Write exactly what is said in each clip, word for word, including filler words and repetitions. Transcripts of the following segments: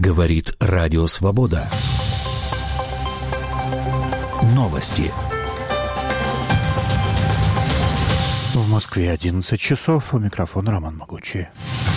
Говорит Радио Свобода. Новости. В Москве одиннадцать часов. У микрофона Роман Могучий.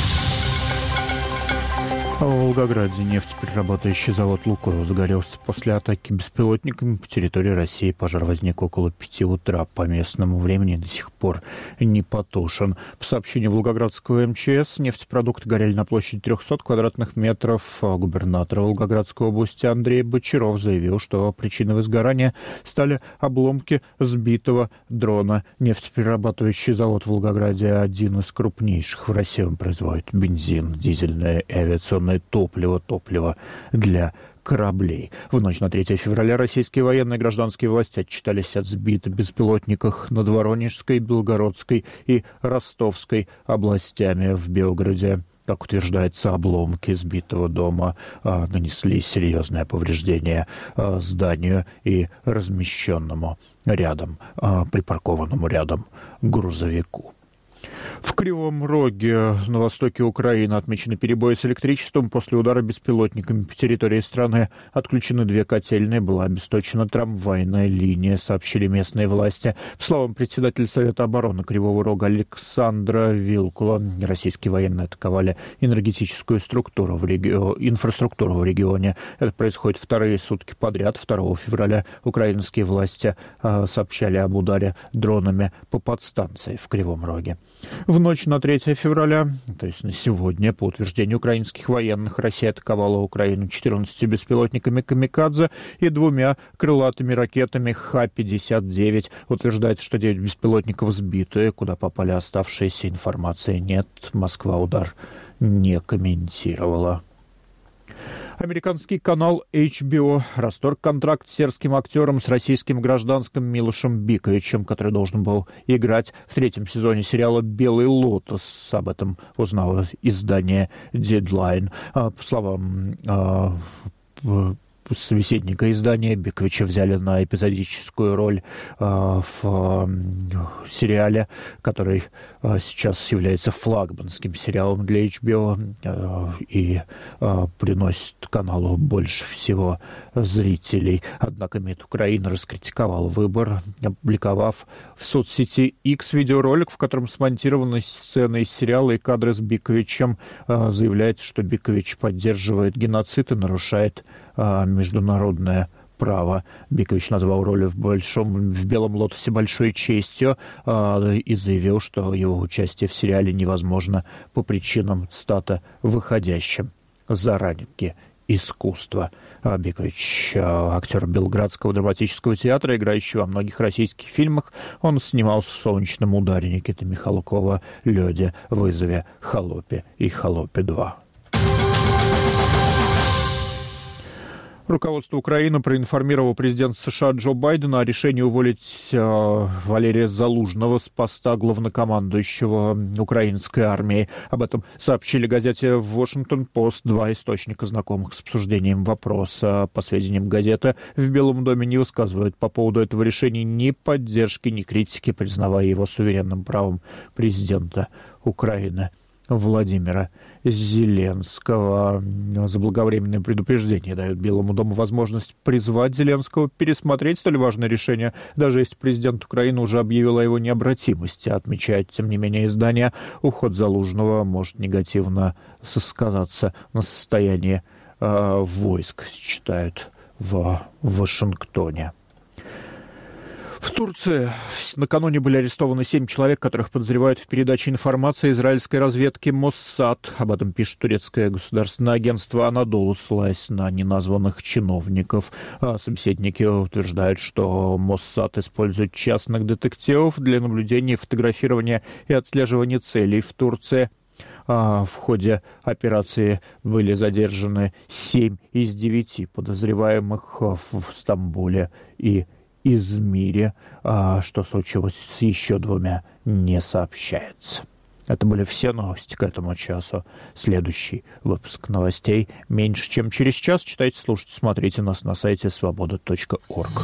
В Волгограде нефтеперерабатывающий завод «Лукойл» загорелся после атаки беспилотниками по территории России. Пожар возник около пяти утра по местному времени, до сих пор не потушен. По сообщению Волгоградского эм че эс, нефтепродукты горели на площади триста квадратных метров. Губернатор Волгоградской области Андрей Бочаров заявил, что причиной возгорания стали обломки сбитого дрона. Нефтеперерабатывающий завод в Волгограде один из крупнейших в России. Он производит бензин, дизельное и авиационное топливо, топливо для кораблей. В ночь на третье февраля российские военные и гражданские власти отчитались от сбитых беспилотниках над Воронежской, Белгородской и Ростовской областями. В Белгороде, как утверждается, обломки сбитого дома а, нанесли серьезное повреждение а, зданию и размещенному рядом, а, припаркованному рядом грузовику. В Кривом Роге на востоке Украины отмечены перебои с электричеством. После удара беспилотниками по территории страны отключены две котельные, была обесточена трамвайная линия, сообщили местные власти. По словам председателя Совета обороны Кривого Рога Александра Вилкула, российские военные атаковали энергетическую структуру в реги... инфраструктуру в регионе. Это происходит вторые сутки подряд. второго февраля украинские власти э, сообщали об ударе дронами по подстанции в Кривом Роге. В ночь на третье февраля, то есть на сегодня, по утверждению украинских военных, Россия атаковала Украину четырнадцатью беспилотниками «Камикадзе» и двумя крылатыми ракетами Х пятьдесят девять. Утверждается, что девять беспилотников сбиты. Куда попали оставшиеся, информации нет. Москва удар не комментировала. Американский канал эйч би о расторг контракт с сербским актером с российским гражданским Милошем Биковичем, который должен был играть в третьем сезоне сериала «Белый лотос». Об этом узнало издание Deadline. По словам собеседника издания, Биковича взяли на эпизодическую роль э, в э, сериале, который э, сейчас является флагманским сериалом для эйч би о э, и э, приносит каналу больше всего зрителей. Однако МИД Украины раскритиковал выбор, опубликовав в соцсети X видеоролик, в котором смонтированы сцены из сериала и кадры с Биковичем. Э, заявляется, что Бикович поддерживает геноцид и нарушает международное право. Бикович назвал роль в, большом, в «Белом лотосе» большой честью э, и заявил, что его участие в сериале невозможно по причинам, цитата, «выходящим за рамки искусства». Бикович, актер Белградского драматического театра, играющий во многих российских фильмах. Он снимался в «Солнечном ударе» Никиты Михалкова, «Лёде», «Вызове», «Холопе» и «Холопе два». Руководство Украины проинформировало президента США Джо Байдена о решении уволить э, Валерия Залужного с поста главнокомандующего украинской армии. Об этом сообщили газете «Вашингтон-Пост» два источника, знакомых с обсуждением вопроса. По сведениям газеты, в Белом доме не высказывают по поводу этого решения ни поддержки, ни критики, признавая его суверенным правом президента Украины Владимира Зеленского. Заблаговременное предупреждение дает Белому дому возможность призвать Зеленского пересмотреть столь важное решение, даже если президент Украины уже объявил о его необратимости. Отмечает, тем не менее, издание, уход Залужного может негативно сказаться на состоянии э, войск, считают в Вашингтоне. В Турции накануне были арестованы семь человек, которых подозревают в передаче информации израильской разведки Моссад. Об этом пишет турецкое государственное агентство «Анадолу», ссылаясь на неназванных чиновников. А собеседники утверждают, что Моссад использует частных детективов для наблюдения, фотографирования и отслеживания целей в Турции. В ходе операции были задержаны семь из девяти подозреваемых в Стамбуле и Измире. Что случилось с еще двумя, не сообщается. Это были все новости к этому часу. Следующий выпуск новостей меньше, чем через час. Читайте, слушайте, смотрите нас на сайте свобода точка орг.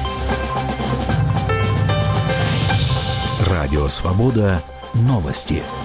Радио «Свобода». Новости.